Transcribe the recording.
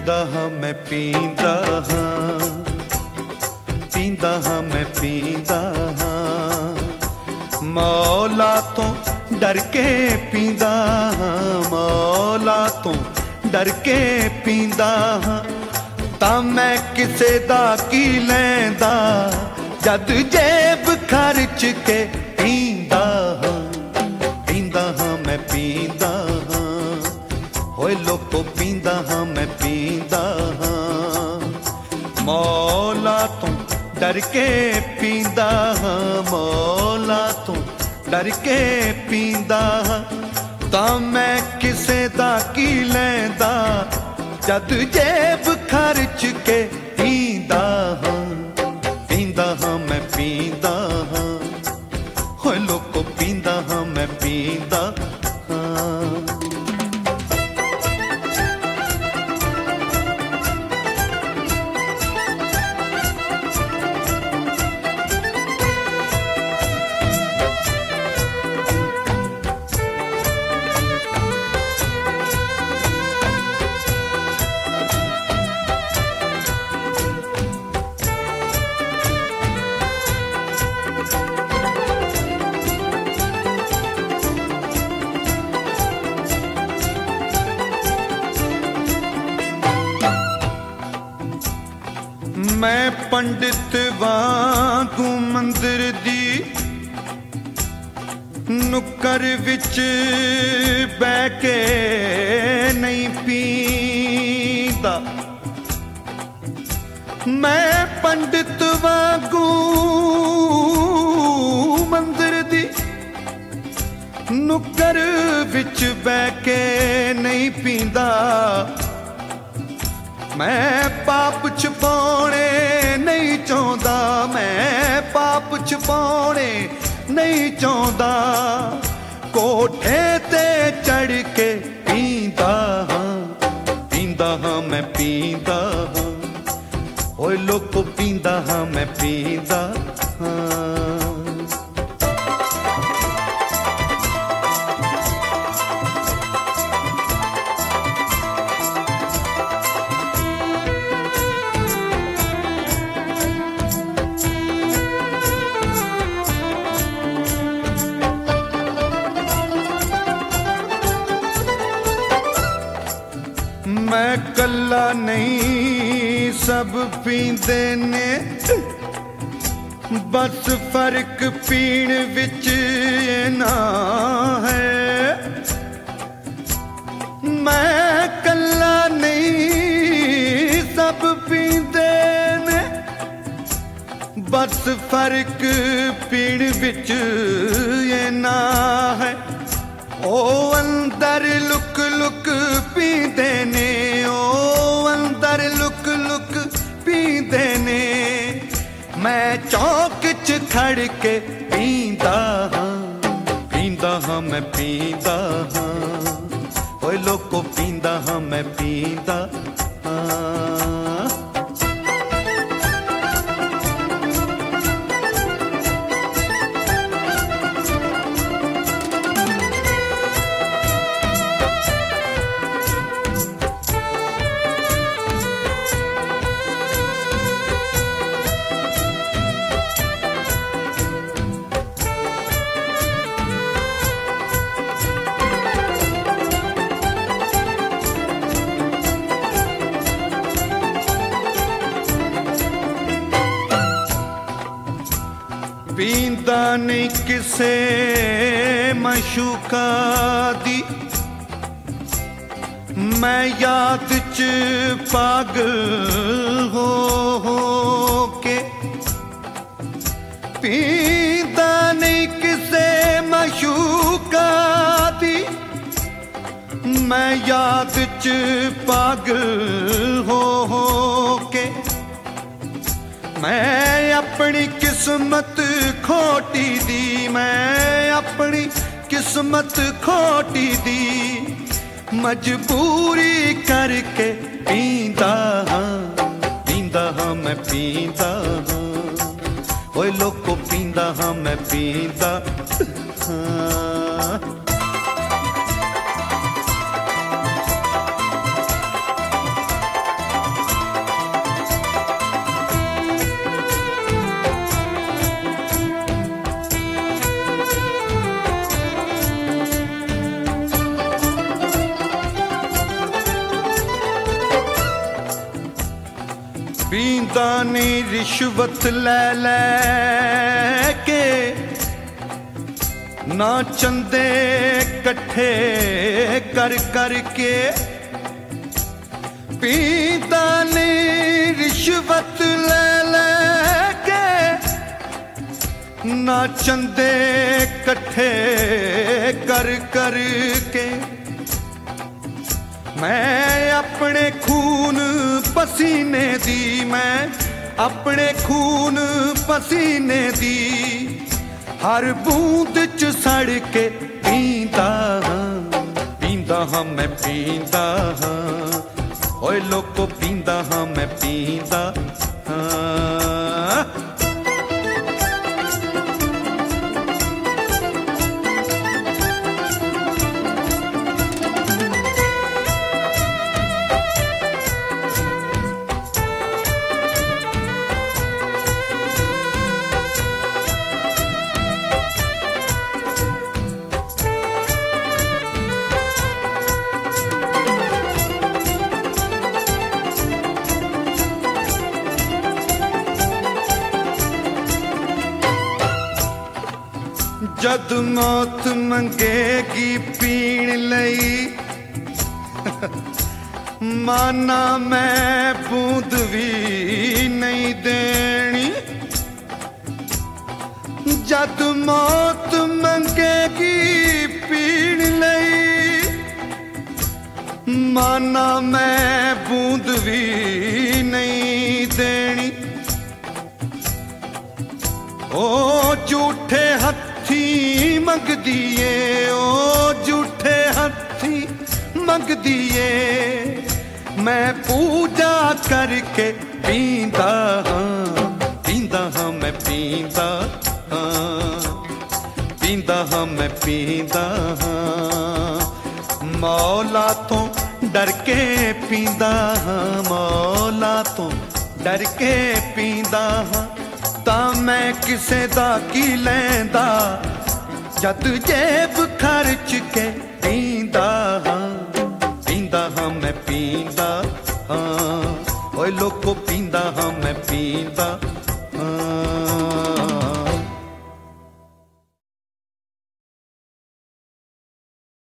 पींदा हाँ मैं पींदा हाँ, पींदा हाँ मैं पींदा हाँ, मौला तो डर के पींदा हाँ, मौला तो डर के पींदा हाँ, तां मैं किसे दा की लैंदा जद जेब खर्च के पींदा हाँ, पींदा हाँ मैं पींदा हाँ, होए लोको पींदा हाँ मैं पींदा हाँ, मौला तो डर के पींदा हाँ, मौला तो डर के पींदा हाँ, तां मैं किसे दा की लैंदा जद जेब खर्च के पींदा हाँ, पींदा हाँ मैं पींदा हाँ, होए लोको पींदा हाँ मैं पींदा हाँ। मैं पंडित वांगू मंदिर दी नुक्कर विच बैठ के नहीं पींदा, मैं पंडित वांगू मंदिर दी नुक्कर विच बैठ के नहीं पींदा, मैं पाप छुपाने नहीं चाहता, मैं पाप छुपाने नहीं चाहता, कोठे ते चढ़ के पींदा हाँ, पींदा हाँ मैं पींदा हाँ, ओए लोको पींदा हाँ मैं पींदा हाँ। मैं कल्ला नहीं सब पींदे ने, बस फर्क पीण विच ना है, मैं कल्ला नहीं सब पींदे ने, बस फर्क पीण विच ना है, ओ अंदर लुक लुक पींदे ने, ओ अंदर लुक लुक पींदे ने, मैं चौक च खड़ के पींदा हाँ, पींदा हाँ मैं पींदा हाँ, ओए लोको पींदा हाँ मैं पींदा हाँ। पींदा नहीं किसे मशूका दी, मैं याद च पागल हो के, पींदा नहीं किसे मशूका दी, मैं याद च पागल हो के, मैं अपनी किस्मत खोटी दी, मैं अपनी किस्मत खोटी दी, मजबूरी करके पींदा हाँ, पींदा हाँ मैं पींदा हाँ, ओए लोको पींदा हाँ मैं पींदा हाँ। पींदा नहीं रिश्वत ले ले के, ना चंदे कट्ठे कर कर के। पींदा नहीं रिश्वत ले ले के, ना चंदे कट्ठे कर कर के। मैं अपने खून पसीने दी, मैं अपने खून पसीने दी हर बूंद च सड़ के पींदा हाँ मैं पींदा हाँ। ओए लोको पींदा हाँ मैं पींदा हाँ। जद मौत मंगेगी पीण लई, माना मैं बूंद भी नहीं देनी। जद मौत मंगेगी पीण लई, माना मैं बूंद भी नहीं देनी। ओ झूठे हथी मंग दिए, ओ झूठे हथी मंग दिए मैं पूजा करके पींदा हाँ मैं पींदा हाँ। पींदा हाँ मैं पींदा हाँ। मौला तो डर के पींदा हाँ, मौला तो डर के पींदा हाँ। तां मैं किसे दा की लैंदा जद जेब खर्च के पींदा हाँ मैं पींदा हाँ। ओए लोको पींदा हाँ मैं पींदा हाँ।